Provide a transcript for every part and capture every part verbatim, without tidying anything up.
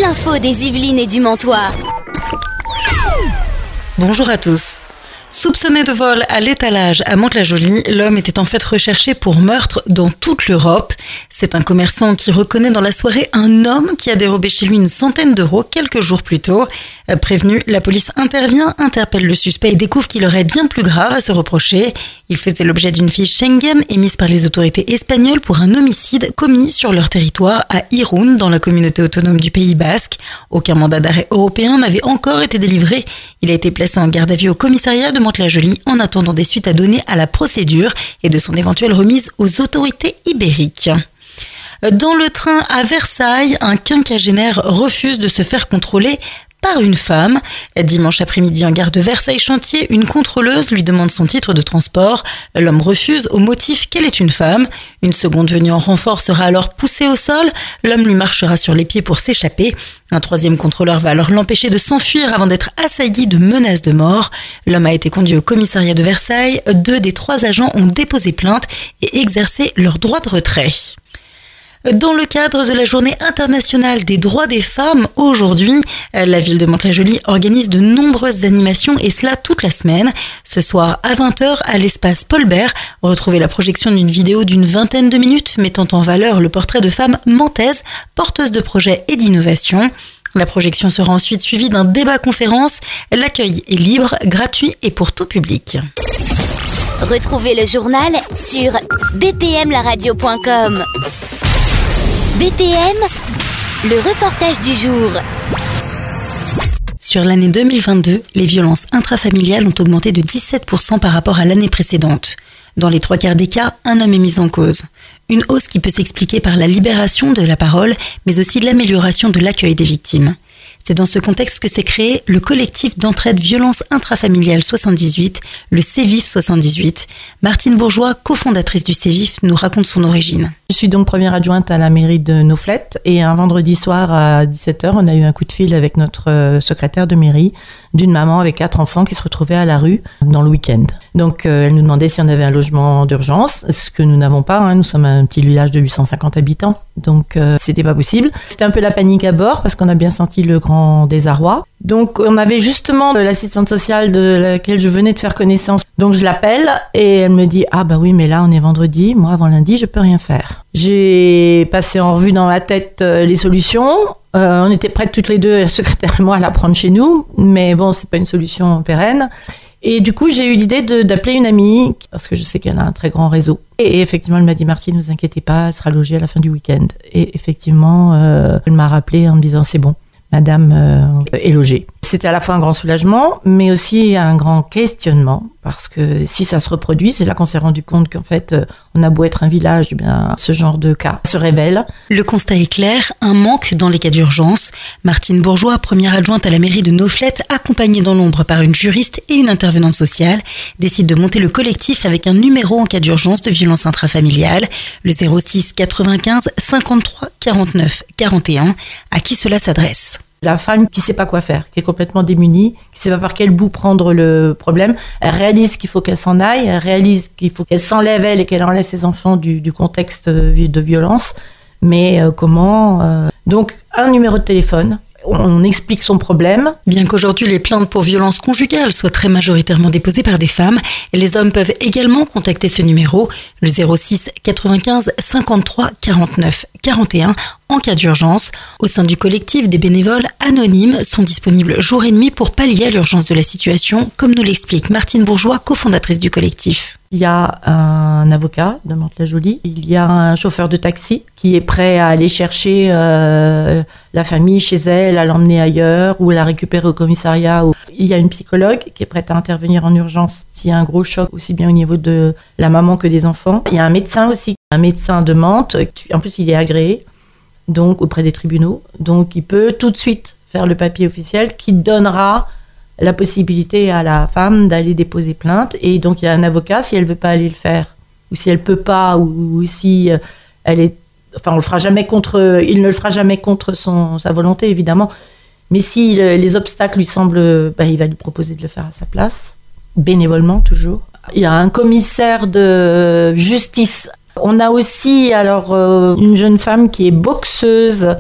l'info des Yvelines et du Mantois. Bonjour à tous. Soupçonné de vol à l'étalage à Mantes-la-Jolie, l'homme était en fait recherché pour meurtre dans toute l'Europe. C'est un commerçant qui reconnaît dans la soirée un homme qui a dérobé chez lui une centaine d'euros quelques jours plus tôt. Prévenu, la police intervient, interpelle le suspect et découvre qu'il aurait bien plus grave à se reprocher. Il faisait l'objet d'une fiche Schengen émise par les autorités espagnoles pour un homicide commis sur leur territoire à Irún, dans la communauté autonome du Pays Basque. Aucun mandat d'arrêt européen n'avait encore été délivré. Il a été placé en garde à vue au commissariat de Mantes-la-Jolie en attendant des suites à donner à la procédure et de son éventuelle remise aux autorités ibériques. Dans le train à Versailles, un quinquagénaire refuse de se faire contrôler par une femme. Dimanche après-midi, en gare de Versailles-Chantier, une contrôleuse lui demande son titre de transport. L'homme refuse au motif qu'elle est une femme. Une seconde venue en renfort sera alors poussée au sol. L'homme lui marchera sur les pieds pour s'échapper. Un troisième contrôleur va alors l'empêcher de s'enfuir avant d'être assailli de menaces de mort. L'homme a été conduit au commissariat de Versailles. Deux des trois agents ont déposé plainte et exercé leur droit de retrait. Dans le cadre de la Journée internationale des droits des femmes, aujourd'hui, la ville de Mantes-la-Jolie organise de nombreuses animations et cela toute la semaine. Ce soir à vingt heures à l'espace Paul Bert, retrouvez la projection d'une vidéo d'une vingtaine de minutes mettant en valeur le portrait de femmes mantaises, porteuses de projets et d'innovation. La projection sera ensuite suivie d'un débat-conférence. L'accueil est libre, gratuit et pour tout public. Retrouvez le journal sur b p m la radio point com. B P M, le reportage du jour. Sur l'année deux mille vingt-deux, les violences intrafamiliales ont augmenté de dix-sept pour cent par rapport à l'année précédente. Dans les trois quarts des cas, un homme est mis en cause. Une hausse qui peut s'expliquer par la libération de la parole, mais aussi l'amélioration de l'accueil des victimes. C'est dans ce contexte que s'est créé le collectif d'entraide violences intrafamiliales soixante-dix-huit, le CEVIF soixante-dix-huit. Martine Bourgeois, cofondatrice du CEVIF, nous raconte son origine. Je suis donc première adjointe à la mairie de Noflette et un vendredi soir à dix-sept heures, on a eu un coup de fil avec notre secrétaire de mairie d'une maman avec quatre enfants qui se retrouvait à la rue dans le week-end. Donc euh, elle nous demandait si on avait un logement d'urgence, ce que nous n'avons pas, hein. Nous sommes un petit village de huit cent cinquante habitants, donc euh, c'était pas possible. C'était un peu la panique à bord parce qu'on a bien senti le grand désarroi. Donc on avait justement l'assistante sociale de laquelle je venais de faire connaissance. Donc je l'appelle et elle me dit « Ah bah oui, mais là on est vendredi, moi avant lundi je peux rien faire ». J'ai passé en revue dans ma tête euh, les solutions. Euh, on était prêtes toutes les deux, la secrétaire et moi, à la prendre chez nous. Mais bon, c'est pas une solution pérenne. Et du coup, j'ai eu l'idée de, d'appeler une amie, parce que je sais qu'elle a un très grand réseau. Et effectivement, elle m'a dit « Martine, ne vous inquiétez pas, elle sera logée à la fin du week-end ». Et effectivement, euh, elle m'a rappelé en me disant « C'est bon, madame euh, est logée ». C'était à la fois un grand soulagement, mais aussi un grand questionnement, parce que si ça se reproduit, c'est là qu'on s'est rendu compte qu'en fait, on a beau être un village, eh bien, ce genre de cas se révèle. Le constat est clair, un manque dans les cas d'urgence. Martine Bourgeois, première adjointe à la mairie de Noflette, accompagnée dans l'ombre par une juriste et une intervenante sociale, décide de monter le collectif avec un numéro en cas d'urgence de violence intrafamiliale, le zéro six quatre-vingt-quinze cinquante-trois quarante-neuf quarante et un. À qui cela s'adresse ? La femme qui ne sait pas quoi faire, qui est complètement démunie, qui ne sait pas par quel bout prendre le problème, elle réalise qu'il faut qu'elle s'en aille, elle réalise qu'il faut qu'elle s'enlève elle et qu'elle enlève ses enfants du, du contexte de violence. Mais euh, comment euh... Donc, un numéro de téléphone, on explique son problème. Bien qu'aujourd'hui les plaintes pour violences conjugales soient très majoritairement déposées par des femmes, les hommes peuvent également contacter ce numéro, le zéro six quatre-vingt-quinze cinquante-trois quarante-neuf quarante et un, en cas d'urgence. Au sein du collectif, des bénévoles anonymes sont disponibles jour et nuit pour pallier à l'urgence de la situation, comme nous l'explique Martine Bourgeois, cofondatrice du collectif. Il y a un avocat de Mantes-la-Jolie, il y a un chauffeur de taxi qui est prêt à aller chercher euh, la famille chez elle, à l'emmener ailleurs ou à la récupérer au commissariat. Il y a une psychologue qui est prête à intervenir en urgence s'il y a un gros choc, aussi bien au niveau de la maman que des enfants. Il y a un médecin aussi, un médecin de Mantes, en plus il est agréé, donc auprès des tribunaux, donc il peut tout de suite faire le papier officiel qui donnera la possibilité à la femme d'aller déposer plainte. Et donc il y a un avocat si elle veut pas aller le faire, ou si elle peut pas, ou, ou si elle est, enfin on le fera jamais contre, il ne le fera jamais contre son sa volonté évidemment, mais si le, les obstacles lui semblent, bah, il va lui proposer de le faire à sa place, bénévolement toujours. Il y a un commissaire de justice. On a aussi alors euh, une jeune femme qui est boxeuse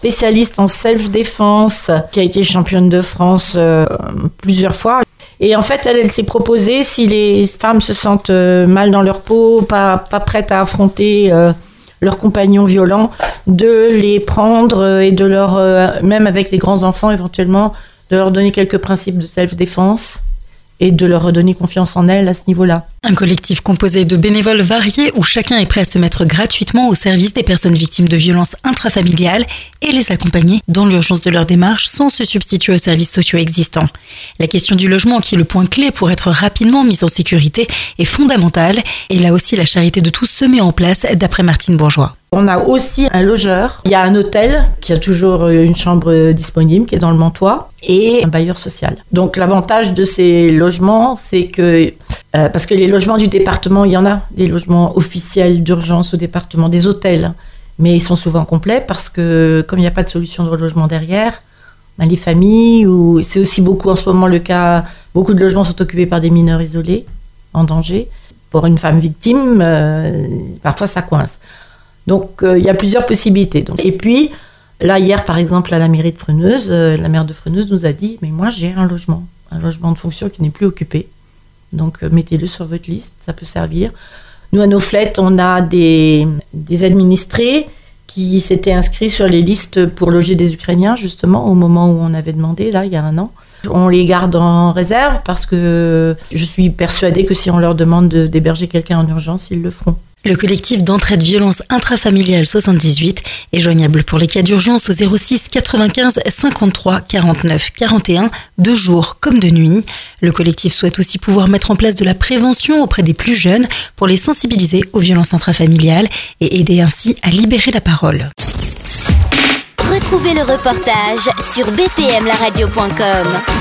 spécialiste en self-défense, qui a été championne de France euh, plusieurs fois. Et en fait, elle, elle s'est proposée, si les femmes se sentent euh, mal dans leur peau, pas, pas prêtes à affronter euh, leurs compagnons violents, de les prendre et de leur, euh, même avec les grands enfants éventuellement, de leur donner quelques principes de self-défense et de leur redonner confiance en elles à ce niveau-là. Un collectif composé de bénévoles variés où chacun est prêt à se mettre gratuitement au service des personnes victimes de violences intrafamiliales et les accompagner dans l'urgence de leur démarche sans se substituer aux services sociaux existants. La question du logement, qui est le point clé pour être rapidement mise en sécurité, est fondamentale et là aussi la charité de tous se met en place d'après Martine Bourgeois. On a aussi un logeur, il y a un hôtel qui a toujours une chambre disponible qui est dans le Mantois et un bailleur social. Donc l'avantage de ces logements, c'est que, euh, parce que les logements du département, il y en a, des logements officiels d'urgence au département, des hôtels, mais ils sont souvent complets parce que comme il n'y a pas de solution de relogement derrière, ben les familles, ou c'est aussi beaucoup en ce moment le cas, beaucoup de logements sont occupés par des mineurs isolés, en danger. Pour une femme victime, euh, parfois ça coince. Donc, euh, il y a plusieurs possibilités. Donc, et puis, là, hier, par exemple, à la mairie de Freneuse, euh, la maire de Freneuse nous a dit « Mais moi, j'ai un logement, un logement de fonction qui n'est plus occupé. Donc, euh, mettez-le sur votre liste, ça peut servir. » Nous, à Noflette, on a des, des administrés qui s'étaient inscrits sur les listes pour loger des Ukrainiens, justement, au moment où on avait demandé, là, il y a un an. On les garde en réserve parce que je suis persuadée que si on leur demande de, d'héberger quelqu'un en urgence, ils le feront. Le collectif d'entraide violence intrafamiliale soixante-dix-huit est joignable pour les cas d'urgence au zéro six quatre-vingt-quinze cinquante-trois quarante-neuf quarante et un, de jour comme de nuit. Le collectif souhaite aussi pouvoir mettre en place de la prévention auprès des plus jeunes pour les sensibiliser aux violences intrafamiliales et aider ainsi à libérer la parole. Retrouvez le reportage sur b p m la radio point com.